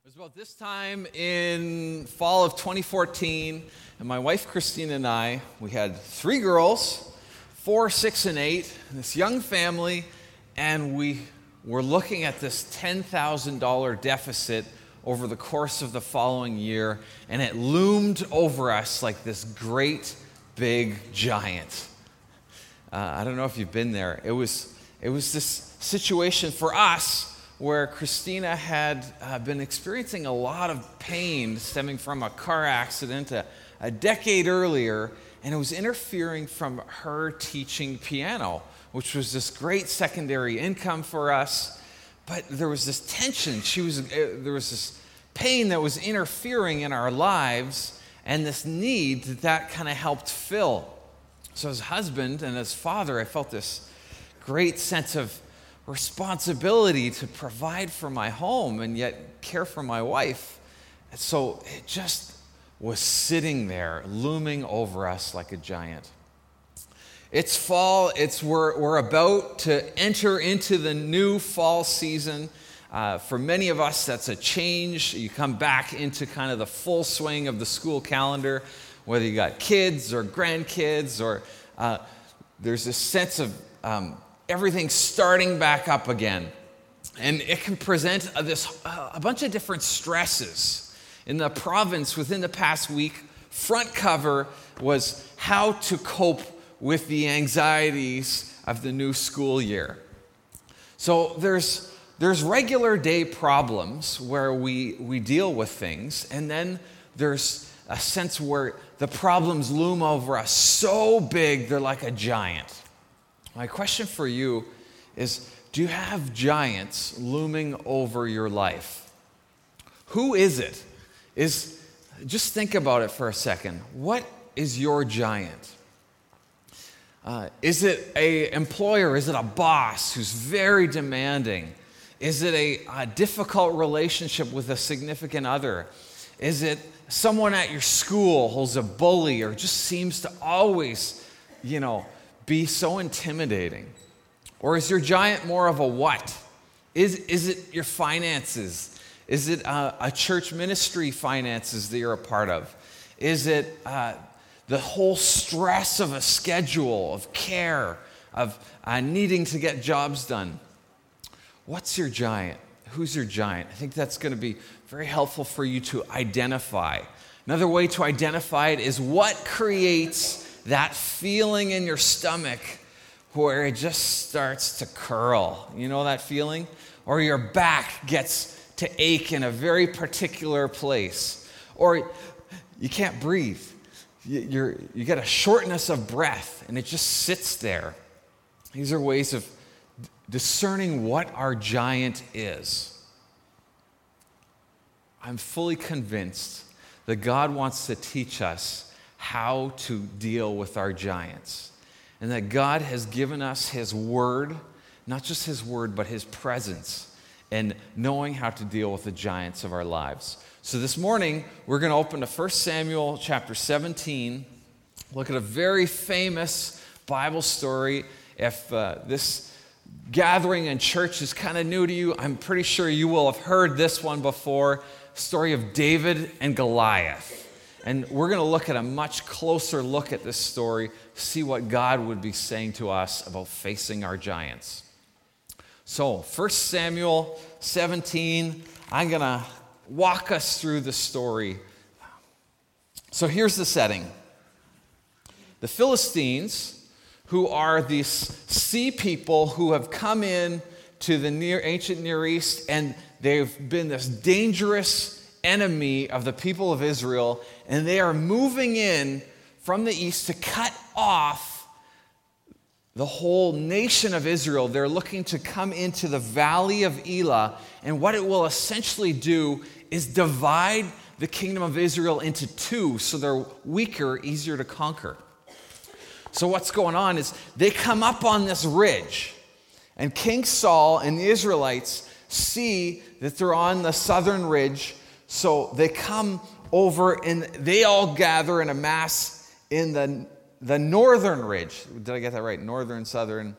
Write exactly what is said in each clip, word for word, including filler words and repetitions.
was about this time in fall of twenty fourteen, and my wife Christina and I, we had three girls, four, six, and eight, this young family, and we were looking at this ten thousand dollars deficit over the course of the following year, and it loomed over us like this great big giant. Uh, I don't know if you've been there. It was, it was this situation for us where Christina had uh, been experiencing a lot of pain stemming from a car accident a, a decade earlier, and it was interfering from her teaching piano, which was this great secondary income for us. But there was this tension. She was uh, there was this pain that was interfering in our lives, and this need that that kind of helped fill. So as husband and as father, I felt this great sense of responsibility to provide for my home and yet care for my wife. And so it just was sitting there, looming over us like a giant. It's fall. It's we're, we're about to enter into the new fall season. Uh, for many of us, that's a change. You come back into kind of the full swing of the school calendar, whether you got kids or grandkids, or uh, there's this sense of um, everything starting back up again. And it can present a, this uh, a bunch of different stresses. In the province within the past week, front cover was how to cope with the anxieties of the new school year. So there's there's regular day problems where we, we deal with things, and then there's a sense where the problems loom over us so big they're like a giant. My question for you is, do you have giants looming over your life? Who is it? Is just think about it for a second. What is your giant? Uh, is it an employer? Is it a boss who's very demanding? Is it a, a difficult relationship with a significant other? Is it someone at your school who's a bully or just seems to always, you know, be so intimidating? Or is your giant more of a what? Is, is it your finances? Is it uh, a church ministry finances that you're a part of? Is it uh, the whole stress of a schedule, of care, of uh, needing to get jobs done? What's your giant? Who's your giant? I think that's going to be very helpful for you to identify. Another way to identify it is what creates that feeling in your stomach where it just starts to curl. You know that feeling? Or your back gets to ache in a very particular place. Or you can't breathe. You're, you get a shortness of breath and it just sits there. These are ways of discerning what our giant is. I'm fully convinced that God wants to teach us how to deal with our giants, and that God has given us His Word, not just His Word, but His presence, and knowing how to deal with the giants of our lives. So this morning, we're going to open to First Samuel chapter seventeen, look at a very famous Bible story. If uh, this gathering in church is kind of new to you, I'm pretty sure you will have heard this one before, story of David and Goliath. And we're going to look at a much closer look at this story, see what God would be saying to us about facing our giants. So, First Samuel seventeen, I'm going to walk us through the story. So here's the setting. The Philistines, who are these sea people who have come in to the near, ancient Near East, and they've been this dangerous enemy of the people of Israel, and they are moving in from the east to cut off the whole nation of Israel. They're looking to come into the valley of Elah, and what it will essentially do is divide the kingdom of Israel into two, so they're weaker, easier to conquer. So what's going on is they come up on this ridge, and King Saul and the Israelites see that they're on the southern ridge, so they come over and they all gather in a mass in the, the northern ridge. Did I get that right? Northern, southern.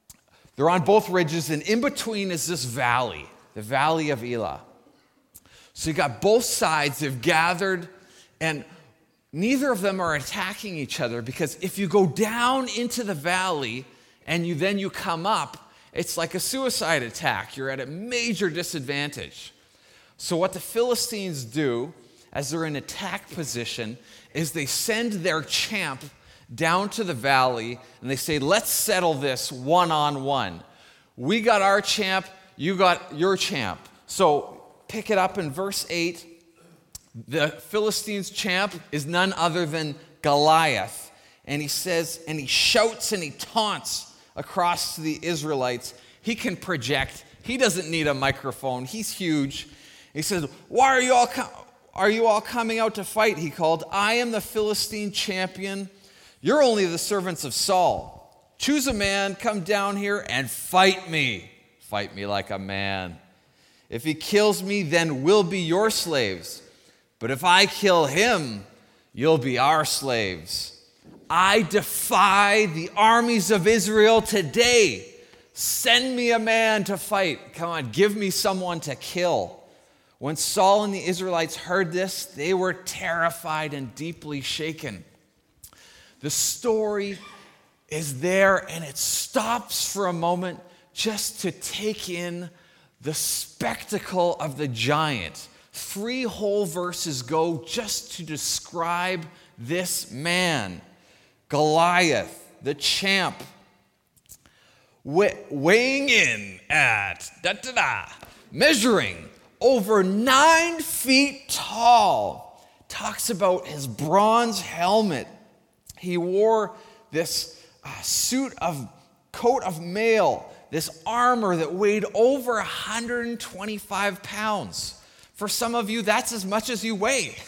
They're on both ridges, and in between is this valley, the valley of Elah. So you got both sides have gathered, and neither of them are attacking each other, because if you go down into the valley and you then you come up, it's like a suicide attack. You're at a major disadvantage. So what the Philistines do as they're in attack position is they send their champ down to the valley and they say, let's settle this one-on-one. We got our champ, you got your champ. So pick it up in verse eight. The Philistines' champ is none other than Goliath. And he says, and he shouts and he taunts across to the Israelites. He can project. He doesn't need a microphone. He's huge. He says, why are you all com- are you all coming out to fight? He called. I am the Philistine champion. You're only the servants of Saul. Choose a man, come down here and fight me. Fight me like a man. If he kills me, then we'll be your slaves. But if I kill him, you'll be our slaves. I defy the armies of Israel today. Send me a man to fight. Come on, give me someone to kill. When Saul and the Israelites heard this, they were terrified and deeply shaken. The story is there, and it stops for a moment just to take in the spectacle of the giant. Three whole verses go just to describe this man, Goliath, the champ, weighing in at, da da da, measuring over nine feet tall. Talks about his bronze helmet. He wore this uh, suit of coat of mail, this armor that weighed over one hundred twenty-five pounds. For some of you, that's as much as you weigh.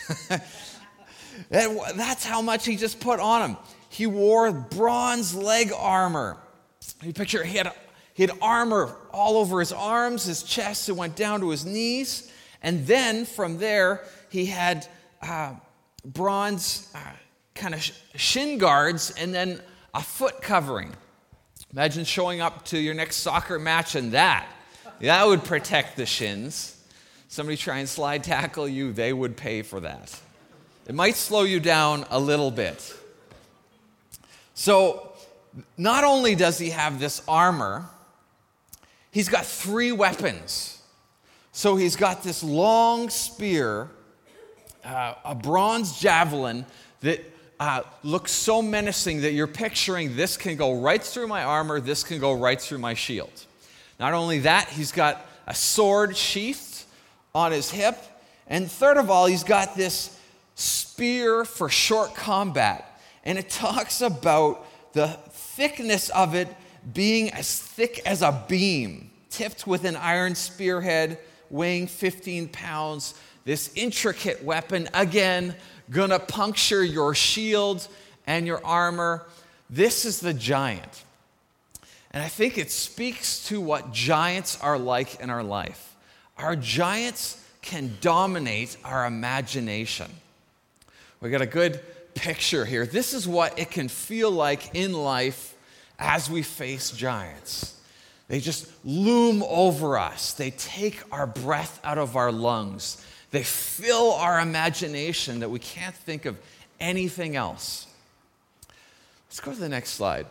That's how much he just put on him. He wore bronze leg armor. You picture he had, he had armor all over his arms, his chest, it went down to his knees. And then from there, he had uh, bronze uh, kind of shin guards and then a foot covering. Imagine showing up to your next soccer match and that. That would protect the shins. Somebody try and slide tackle you, they would pay for that. It might slow you down a little bit. So, not only does he have this armor, he's got three weapons. So he's got this long spear, uh, a bronze javelin that uh, looks so menacing that you're picturing this can go right through my armor, this can go right through my shield. Not only that, he's got a sword sheathed on his hip, and third of all, he's got this spear for short combat. And it talks about the thickness of it being as thick as a beam, tipped with an iron spearhead, weighing fifteen pounds. This intricate weapon, again, gonna puncture your shield and your armor. This is the giant. And I think it speaks to what giants are like in our life. Our giants can dominate our imagination. We got a good picture here. This is what it can feel like in life as we face giants. They just loom over us. They take our breath out of our lungs. They fill our imagination that we can't think of anything else. Let's go to the next slide.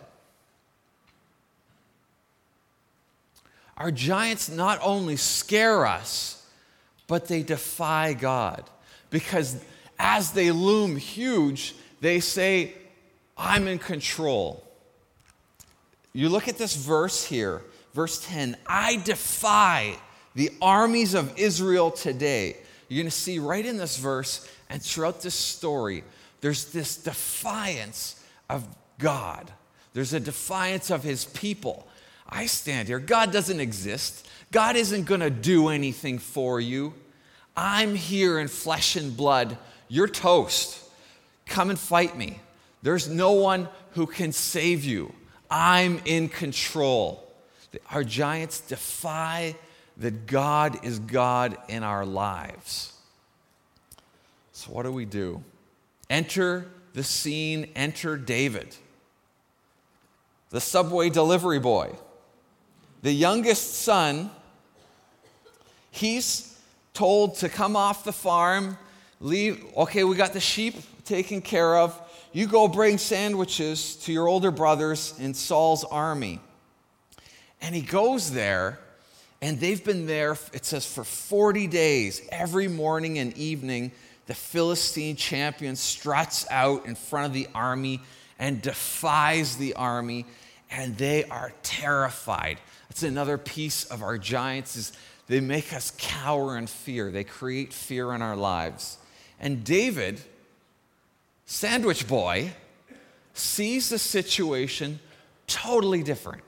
Our giants not only scare us, but they defy God. Because as they loom huge, they say, I'm in control. You look at this verse here, verse ten, I defy the armies of Israel today. You're going to see right in this verse and throughout this story, there's this defiance of God. There's a defiance of his people. I stand here. God doesn't exist. God isn't going to do anything for you. I'm here in flesh and blood. You're toast. Come and fight me. There's no one who can save you. I'm in control. Our giants defy that God is God in our lives. So what do we do? Enter the scene, enter David, the Subway delivery boy, the youngest son. He's told to come off the farm, leave. Okay, we got the sheep taken care of. You go bring sandwiches to your older brothers in Saul's army. And he goes there, and they've been there, it says, for forty days. Every morning and evening, the Philistine champion struts out in front of the army and defies the army, and they are terrified. That's another piece of our giants, is they make us cower in fear. They create fear in our lives. And David, sandwich boy, sees the situation totally different.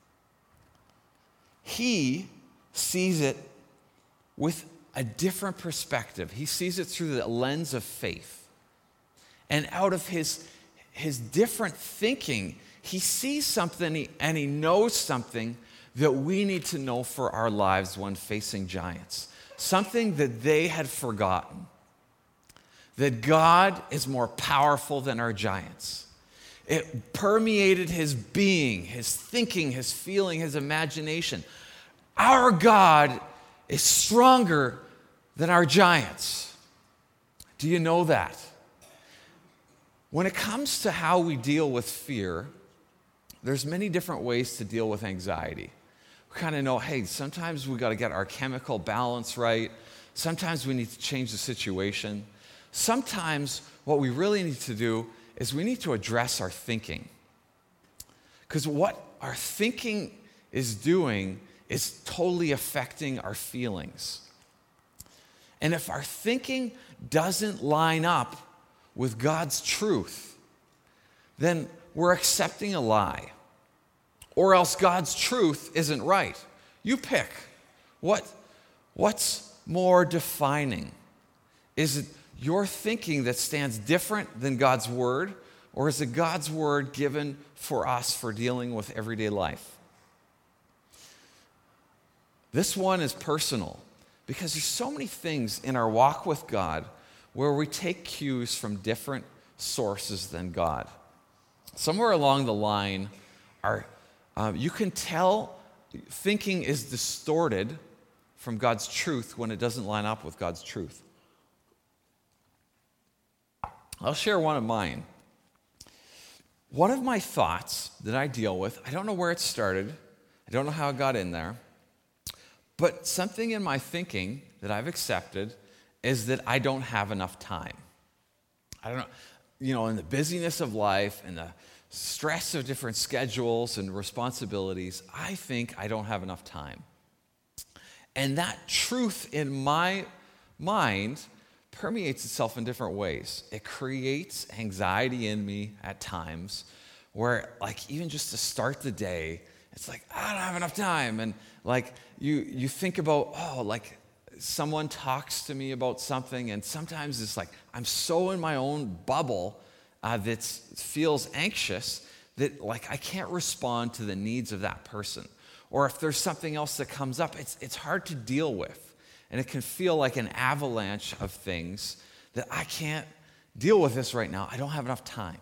He sees it with a different perspective. He sees it through the lens of faith. And out of his, his different thinking, he sees something and he knows something that we need to know for our lives when facing giants. Something that they had forgotten. That God is more powerful than our giants. It permeated his being, his thinking, his feeling, his imagination. Our God is stronger than our giants. Do you know that? When it comes to how we deal with fear, there's many different ways to deal with anxiety. We kind of know, hey, sometimes we got to get our chemical balance right. Sometimes we need to change the situation. Sometimes what we really need to do is we need to address our thinking. Because what our thinking is doing is totally affecting our feelings. And if our thinking doesn't line up with God's truth, then we're accepting a lie. Or else God's truth isn't right. You pick. What, what's more defining? Is it your thinking that stands different than God's word, or is it God's word given for us for dealing with everyday life? This one is personal because there's so many things in our walk with God where we take cues from different sources than God. Somewhere along the line, our, uh, you can tell thinking is distorted from God's truth when it doesn't line up with God's truth. I'll share one of mine. One of my thoughts that I deal with, I don't know where it started, I don't know how it got in there, but something in my thinking that I've accepted is that I don't have enough time. I don't know, you know, in the busyness of life and the stress of different schedules and responsibilities, I think I don't have enough time. And that truth in my mind permeates itself in different ways. It creates anxiety in me at times where, like, even just to start the day, it's like, I don't have enough time. And like, you you think about, oh, like, someone talks to me about something, and sometimes it's like, I'm so in my own bubble uh, that feels anxious that, like, I can't respond to the needs of that person. Or if there's something else that comes up, it's it's hard to deal with. And it can feel like an avalanche of things that I can't deal with this right now. I don't have enough time.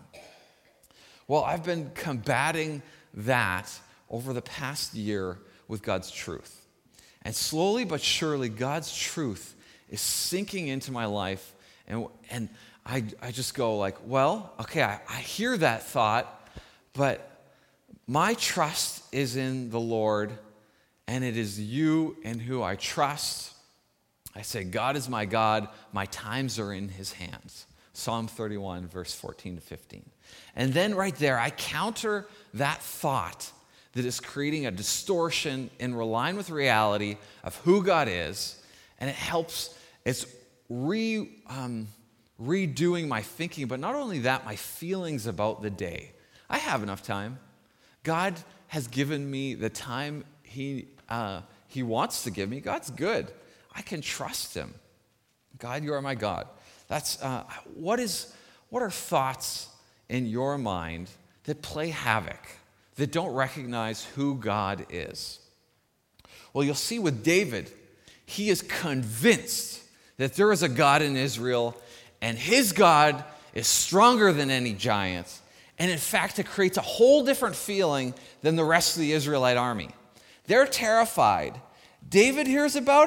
Well, I've been combating that over the past year with God's truth. And slowly but surely, God's truth is sinking into my life. And, and I, I just go like, well, okay, I, I hear that thought, but my trust is in the Lord, and it is you in who I trust. I say, God is my God, my times are in his hands. Psalm thirty-one, verse fourteen to fifteen. And then right there, I counter that thought that is creating a distortion in line with reality of who God is, and it helps, it's re, um, redoing my thinking, but not only that, my feelings about the day. I have enough time. God has given me the time he, uh, he wants to give me. God's good. I can trust him. God, you are my God. That's uh, what is. What are thoughts in your mind that play havoc, that don't recognize who God is? Well, you'll see with David, he is convinced that there is a God in Israel, and his God is stronger than any giant. And in fact, it creates a whole different feeling than the rest of the Israelite army. They're terrified. David hears about it.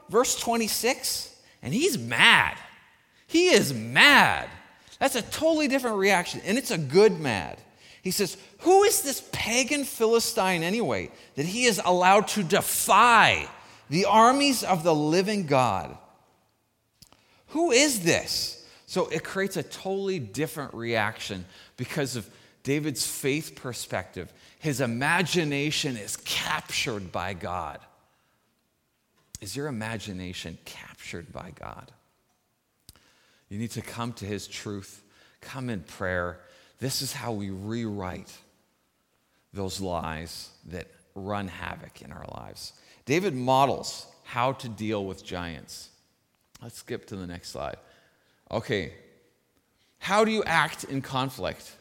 verse twenty-six, and he's mad. He is mad. That's a totally different reaction, and it's a good mad. He says, who is this pagan Philistine anyway, that he is allowed to defy the armies of the living God? Who is this? So it creates a totally different reaction because of David's faith perspective. His imagination is captured by God. Is your imagination captured by God? You need to come to his truth, come in prayer. This is how we rewrite those lies that run havoc in our lives. David models how to deal with giants. Let's skip to the next slide. Okay, how do you act in conflict?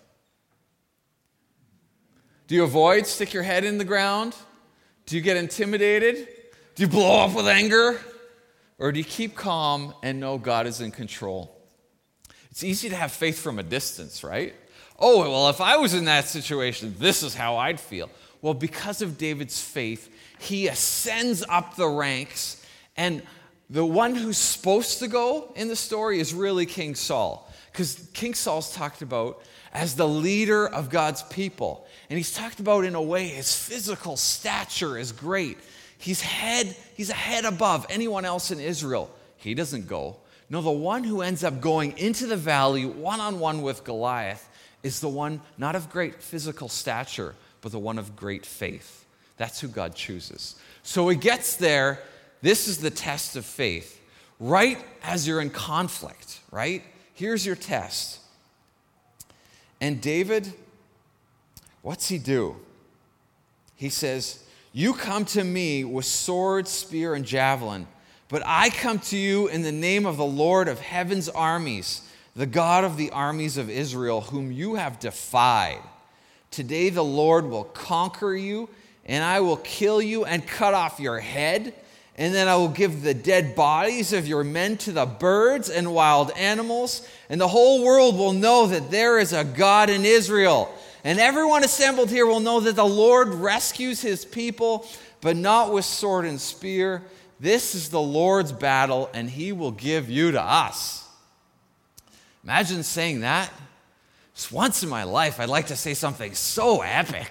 Do you avoid, stick your head in the ground? Do you get intimidated? Do you blow up with anger? Or do you keep calm and know God is in control? It's easy to have faith from a distance, right? Oh, well, if I was in that situation, this is how I'd feel. Well, because of David's faith, he ascends up the ranks, and the one who's supposed to go in the story is really King Saul, because King Saul's talked about as the leader of God's people, and he's talked about in a way his physical stature is great. He's head, he's a head above anyone else in Israel. He doesn't go. No, the one who ends up going into the valley one-on-one with Goliath is the one not of great physical stature, but the one of great faith. That's who God chooses. So he gets there. This is the test of faith. Right as you're in conflict, right? Here's your test. And David, what's he do? He says, you come to me with sword, spear, and javelin, but I come to you in the name of the Lord of heaven's armies, the God of the armies of Israel, whom you have defied. Today the Lord will conquer you, and I will kill you and cut off your head, and then I will give the dead bodies of your men to the birds and wild animals, and the whole world will know that there is a God in Israel. And everyone assembled here will know that the Lord rescues his people, but not with sword and spear. This is the Lord's battle, and he will give you to us. Imagine saying that. Just once in my life, I'd like to say something so epic.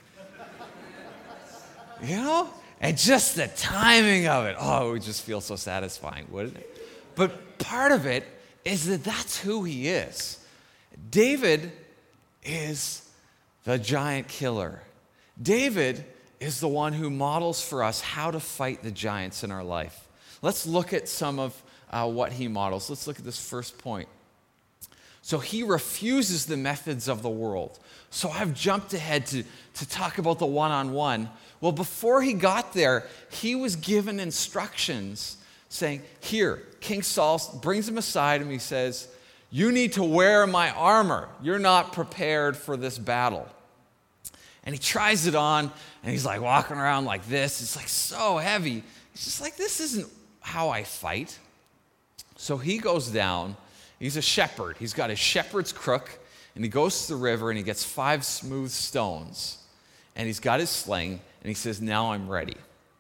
You know? And just the timing of it. Oh, it would just feel so satisfying, wouldn't it? But part of it is that that's who he is. David is the giant killer. David is the one who models for us how to fight the giants in our life. Let's look at some of uh, what he models. Let's look at this first point. So he refuses the methods of the world. So I've jumped ahead to, to talk about the one-on-one. Well, before he got there, he was given instructions saying, here, King Saul brings him aside and he says, you need to wear my armor. You're not prepared for this battle. And he tries it on, and he's like walking around like this. It's like so heavy. He's just like, this isn't how I fight. So he goes down. He's a shepherd. He's got his shepherd's crook, and he goes to the river, and he gets five smooth stones. And he's got his sling, and he says, now I'm ready.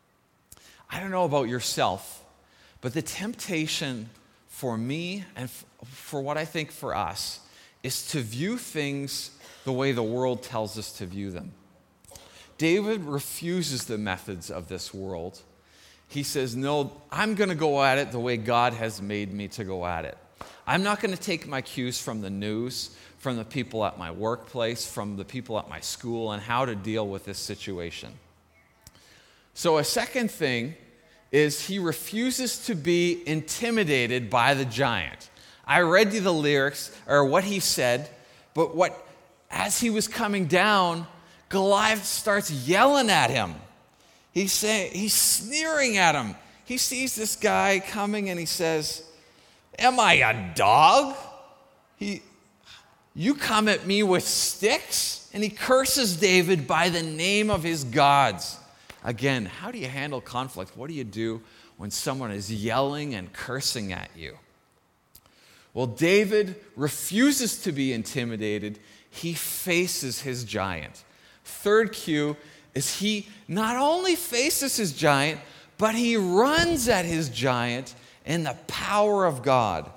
I don't know about yourself, but the temptation for me and for what I think for us is to view things the way the world tells us to view them. David refuses the methods of this world. He says, no, I'm going to go at it the way God has made me to go at it. I'm not going to take my cues from the news, from the people at my workplace, from the people at my school, and how to deal with this situation. So a second thing is he refuses to be intimidated by the giant. I read you the lyrics, or what he said, but what as he was coming down, Goliath starts yelling at him. He's saying, he's sneering at him. He sees this guy coming and he says, am I a dog? He, you come at me with sticks? And he curses David by the name of his gods. Again, how do you handle conflict? What do you do when someone is yelling and cursing at you? Well, David refuses to be intimidated. He faces his giant. Third cue is he not only faces his giant, but he runs at his giant in the power of God.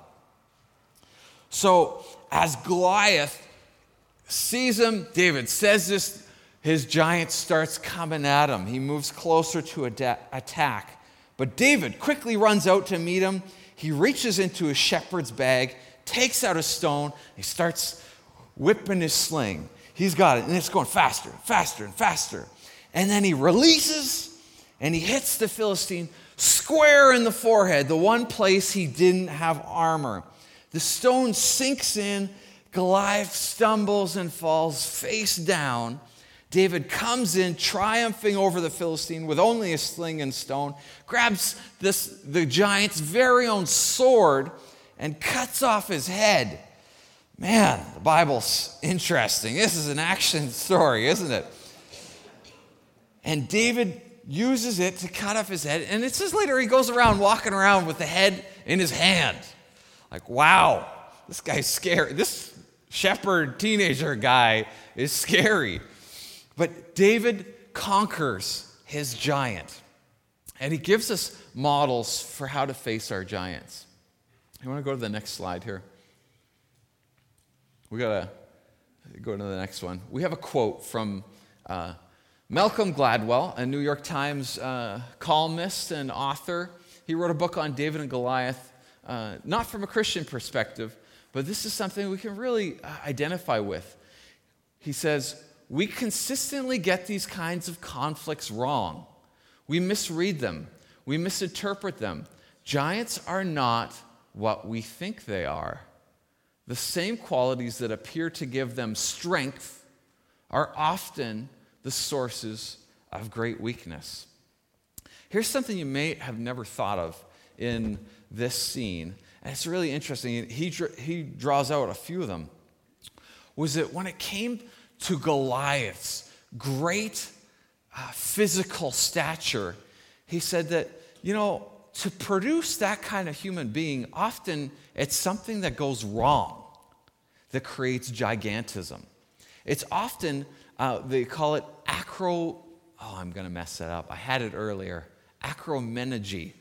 So as Goliath sees him, David says this, his giant starts coming at him. He moves closer to ad- attack. But David quickly runs out to meet him. He reaches into his shepherd's bag, takes out a stone, he starts whipping his sling. He's got it, and it's going faster, faster, and faster. And then he releases, and he hits the Philistine square in the forehead, the one place he didn't have armor. The stone sinks in, Goliath stumbles and falls face down. David comes in, triumphing over the Philistine with only a sling and stone, grabs this, the giant's very own sword, and cuts off his head. Man, the Bible's interesting. This is an action story, isn't it? And David uses it to cut off his head, and it says later he goes around walking around with the head in his hand. Like, wow, this guy's scary. This shepherd teenager guy is scary. But David conquers his giant, and he gives us models for how to face our giants. You want to go to the next slide here? We got to go to the next one. We have a quote from uh, Malcolm Gladwell, a New York Times uh, columnist and author. He wrote a book on David and Goliath, uh, not from a Christian perspective, but this is something we can really uh, identify with. He says, "We consistently get these kinds of conflicts wrong. We misread them. We misinterpret them. Giants are not what we think they are. The same qualities that appear to give them strength are often the sources of great weakness." Here's something you may have never thought of in this scene, and it's really interesting. He, he draws out a few of them. Was that when it came to Goliath's great uh, physical stature, he said that, you know, to produce that kind of human being, often it's something that goes wrong that creates gigantism. It's often, uh, they call it acro, oh, I'm going to mess that up. I had it earlier. Acromenergy.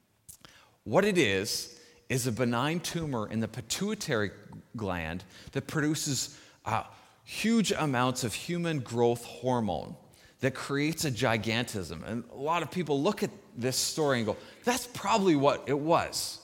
What it is, is a benign tumor in the pituitary gland that produces uh, huge amounts of human growth hormone that creates a gigantism. And a lot of people look at this story and go, that's probably what it was.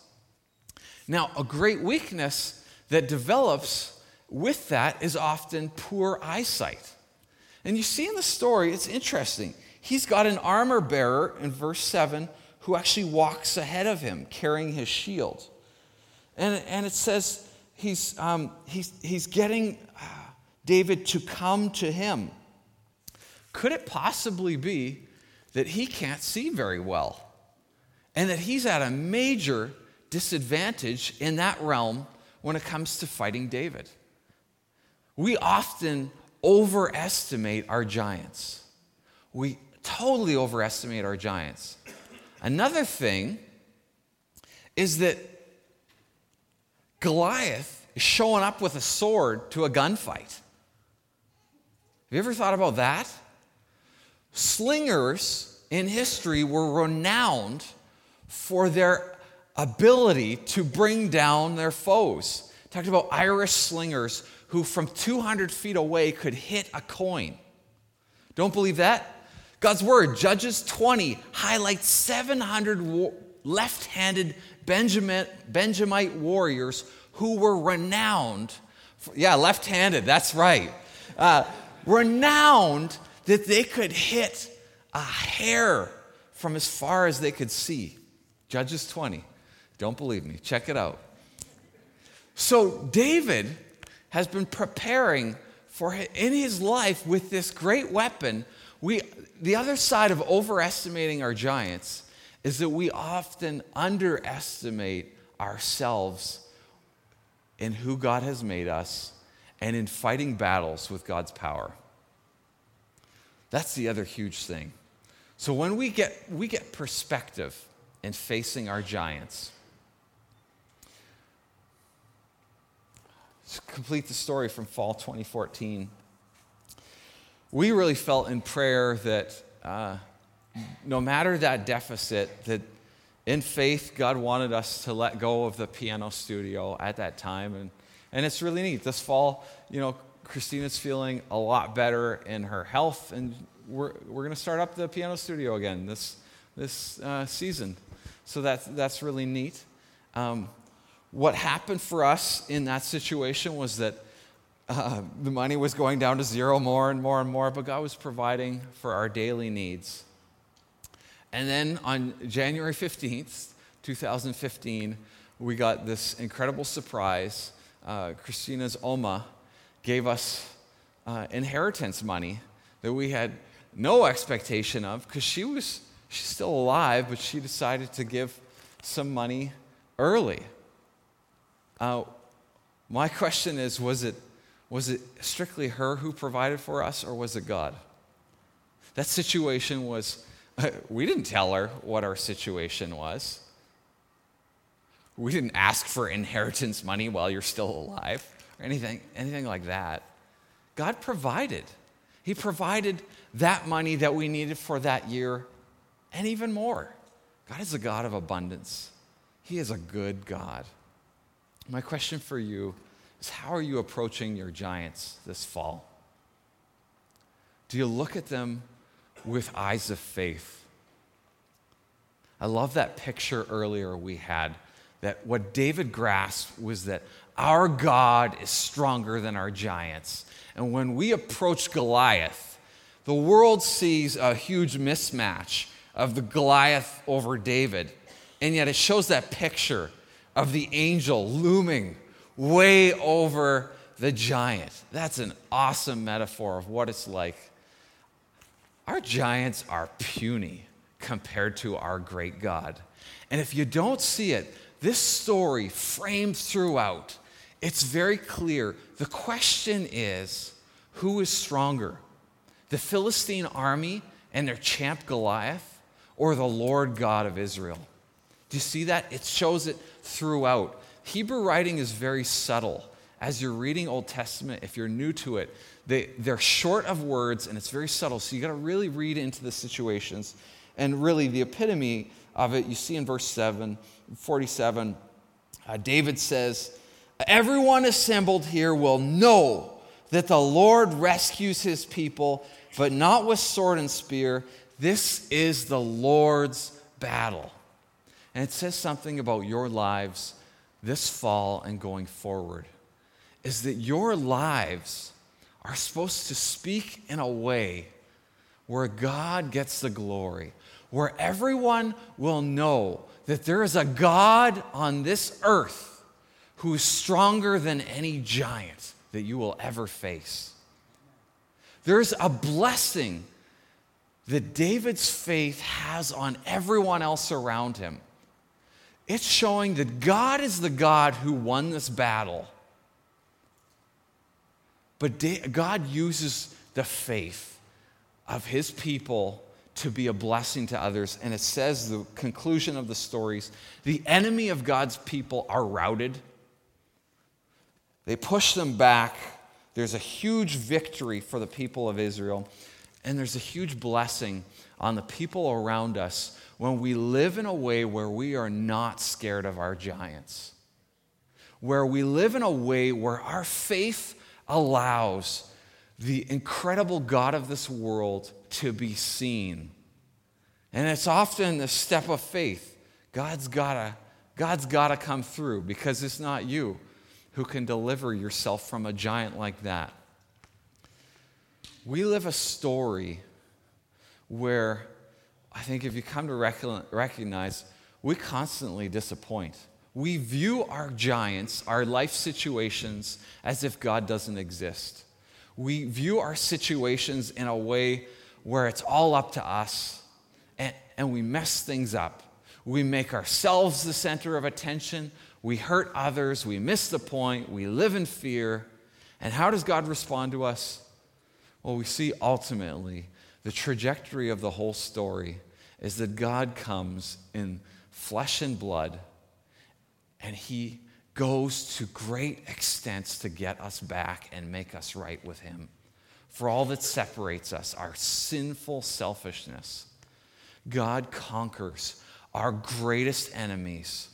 Now, a great weakness that develops with that is often poor eyesight. And you see in the story, it's interesting. He's got an armor bearer in verse seven who actually walks ahead of him carrying his shield. And, and it says he's, um, he's, he's getting uh, David to come to him. Could it possibly be that he can't see very well and that he's at a major disadvantage in that realm when it comes to fighting David? We often overestimate our giants. We totally overestimate our giants. Another thing is that Goliath is showing up with a sword to a gunfight. Have you ever thought about that? Slingers in history were renowned for their ability to bring down their foes. Talked about Irish slingers who from two hundred feet away could hit a coin. Don't believe that? God's word, Judges twenty, highlights seven hundred wa- left-handed Benjamin, Benjamite warriors who were renowned. For, yeah, left-handed, that's right. Uh, renowned that they could hit a hair from as far as they could see. Judges twenty. Don't believe me. Check it out. So David has been preparing for in his life with this great weapon. We, the other side of overestimating our giants is that we often underestimate ourselves in who God has made us and in fighting battles with God's power. That's the other huge thing. So when we get we get perspective in facing our giants. To complete the story from fall twenty fourteen, we really felt in prayer that uh, no matter that deficit, that in faith, God wanted us to let go of the piano studio at that time. And, and it's really neat. This fall, you know, Christina's feeling a lot better in her health, and we're, we're going to start up the piano studio again this, this uh, season. So that's, that's really neat. Um, what happened for us in that situation was that uh, the money was going down to zero more and more and more, but God was providing for our daily needs. And then on January fifteenth, twenty fifteen, we got this incredible surprise. Uh, Christina's Oma gave us uh, inheritance money that we had no expectation of, because she was she's still alive, but she decided to give some money early. Uh, my question is, was it was it strictly her who provided for us, or was it God? That situation was, we didn't tell her what our situation was. We didn't ask for inheritance money while you're still alive, or anything, anything like that. God provided. He provided that money that we needed for that year, and even more. God is a God of abundance. He is a good God. My question for you is, how are you approaching your giants this fall? Do you look at them with eyes of faith? I love that picture earlier we had, that what David grasped was that our God is stronger than our giants. And when we approach Goliath, the world sees a huge mismatch of the Goliath over David. And yet it shows that picture of the angel looming way over the giant. That's an awesome metaphor of what it's like. Our giants are puny compared to our great God. And if you don't see it, this story framed throughout, it's very clear. The question is, who is stronger? The Philistine army and their champ Goliath, or the Lord God of Israel? Do you see that? It shows it throughout. Hebrew writing is very subtle. As you're reading Old Testament, if you're new to it, they, they're short of words and it's very subtle. So you got to really read into the situations. And really, the epitome of it, you see in verse seven, forty-seven, uh, David says, "Everyone assembled here will know that the Lord rescues his people, but not with sword and spear. This is the Lord's battle." And it says something about your lives this fall and going forward, is that your lives are supposed to speak in a way where God gets the glory, where everyone will know that there is a God on this earth who is stronger than any giant that you will ever face. There's a blessing that David's faith has on everyone else around him. It's showing that God is the God who won this battle. But God uses the faith of his people to be a blessing to others. And it says, the conclusion of the stories, the enemy of God's people are routed. They push them back. There's a huge victory for the people of Israel. And there's a huge blessing on the people around us when we live in a way where we are not scared of our giants. Where we live in a way where our faith allows the incredible God of this world to be seen. And it's often the step of faith. God's gotta, God's gotta come through, because it's not you who can deliver yourself from a giant like that. We live a story where I think if you come to recognize, we constantly disappoint. We view our giants, our life situations, as if God doesn't exist. We view our situations in a way where it's all up to us, and, and we mess things up. We make ourselves the center of attention. We hurt others. We miss the point. We live in fear. And how does God respond to us? Well, we see ultimately the trajectory of the whole story is that God comes in flesh and blood, and he goes to great extents to get us back and make us right with him for all that separates us, our sinful selfishness. God conquers our greatest enemies,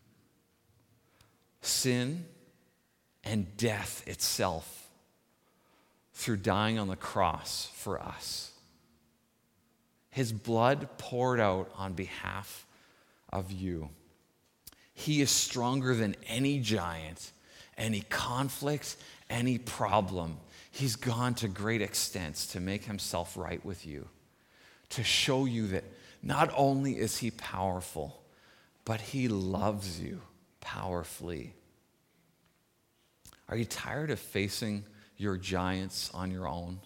sin and death itself, through dying on the cross for us. His blood poured out on behalf of you. He is stronger than any giant, any conflict, any problem. He's gone to great extents to make himself right with you, to show you that not only is he powerful, but he loves you powerfully. Are you tired of facing your giants on your own?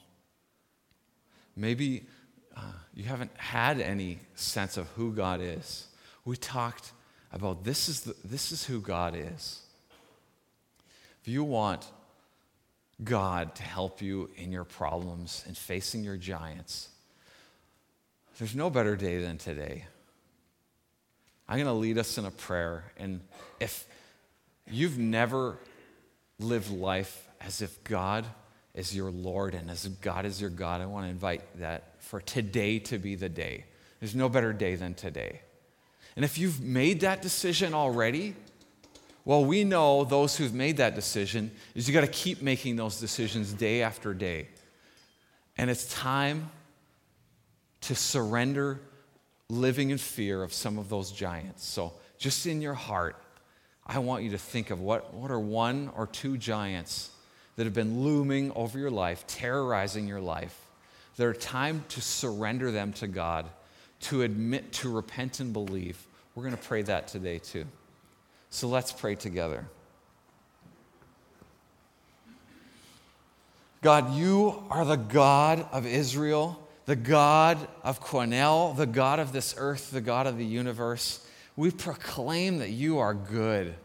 Maybe uh, you haven't had any sense of who God is. We talked about this is, the, this is who God is. If you want God to help you in your problems and facing your giants, there's no better day than today. I'm going to lead us in a prayer. And if you've never lived life as if God is your Lord and as if God is your God, I want to invite that for today to be the day. There's no better day than today. And if you've made that decision already, well, we know those who've made that decision is you got to keep making those decisions day after day. And it's time to surrender living in fear of some of those giants. So just in your heart, I want you to think of what, what are one or two giants that have been looming over your life, terrorizing your life. There are time to surrender them to God, to admit, to repent and believe. We're going to pray that today too. So let's pray together. God, you are the God of Israel, the God of Cornell, the God of this earth, the God of the universe. We proclaim that you are good.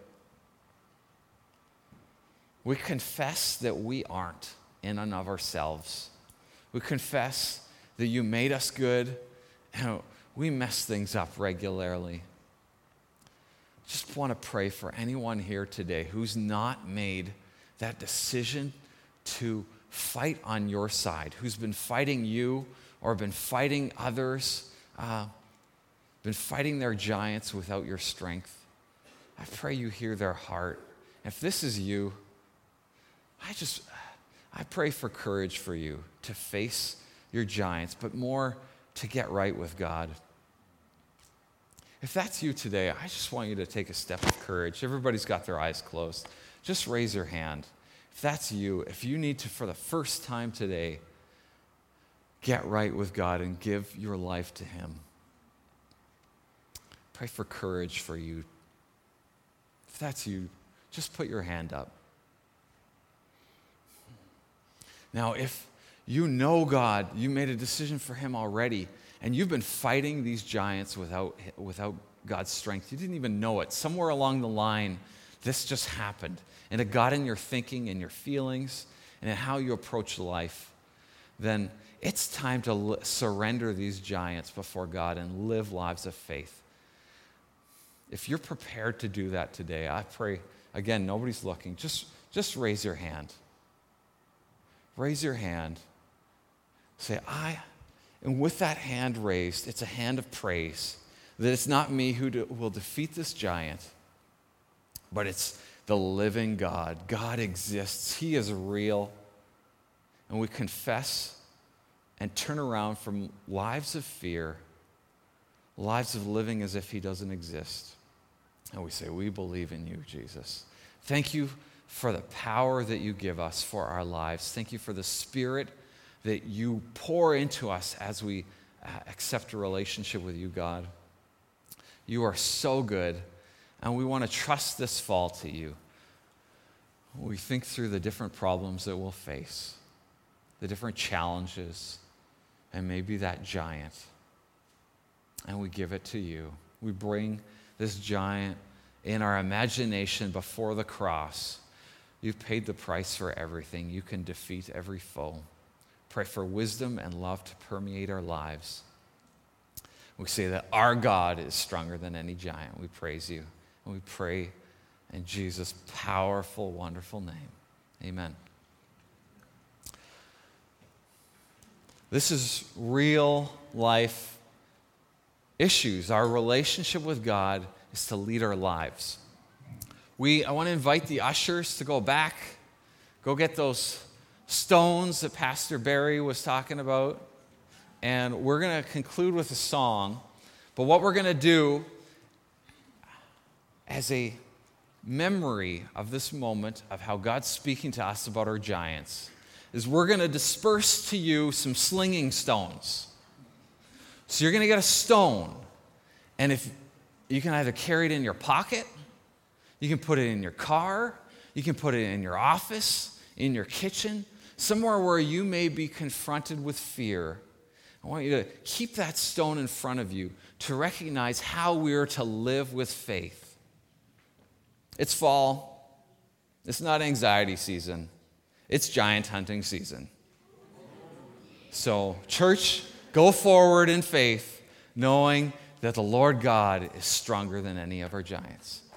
We confess that we aren't in and of ourselves. We confess that you made us good, and we mess things up regularly. Just want to pray for anyone here today who's not made that decision to fight on your side, who's been fighting you or been fighting others, uh, been fighting their giants without your strength. I pray you hear their heart. If this is you, I just, I pray for courage for you to face your giants, but more to get right with God. If that's you today, I just want you to take a step of courage. Everybody's got their eyes closed. Just raise your hand. If that's you, if you need to, for the first time today, get right with God and give your life to Him. Pray for courage for you. If that's you, just put your hand up. Now, if you know God, you made a decision for Him already, and you've been fighting these giants without, without God's strength, you didn't even know it. Somewhere along the line, this just happened, and it got in your thinking and your feelings and in how you approach life, then it's time to l- surrender these giants before God and live lives of faith. If you're prepared to do that today, I pray, again, nobody's looking, just, just raise your hand. Raise your hand. Say, I, and with that hand raised, it's a hand of praise, that it's not me who do, will defeat this giant, but it's the living God. God exists. He is real. And we confess and turn around from lives of fear, lives of living as if He doesn't exist. And we say, we believe in you, Jesus. Thank you for the power that you give us for our lives. Thank you for the Spirit that you pour into us as we uh, accept a relationship with you, God. You are so good, and we want to trust this fall to you. We think through the different problems that we'll face, the different challenges, and maybe that giant, and we give it to you. We bring this giant in our imagination before the cross. You've paid the price for everything. You can defeat every foe. Pray for wisdom and love to permeate our lives. We say that our God is stronger than any giant. We praise you, and we pray in Jesus' powerful, wonderful name. Amen. This is real life issues, our relationship with God, is to lead our lives. We, I want to invite the ushers to go back, go get those stones that Pastor Barry was talking about, and we're going to conclude with a song. But what we're going to do as a memory of this moment of how God's speaking to us about our giants is we're going to disperse to you some slinging stones. So you're going to get a stone, and if you can either carry it in your pocket, you can put it in your car, you can put it in your office, in your kitchen, somewhere where you may be confronted with fear. I want you to keep that stone in front of you to recognize how we are to live with faith. It's fall. It's not anxiety season. It's giant hunting season. So, church, go forward in faith, knowing that the Lord God is stronger than any of our giants.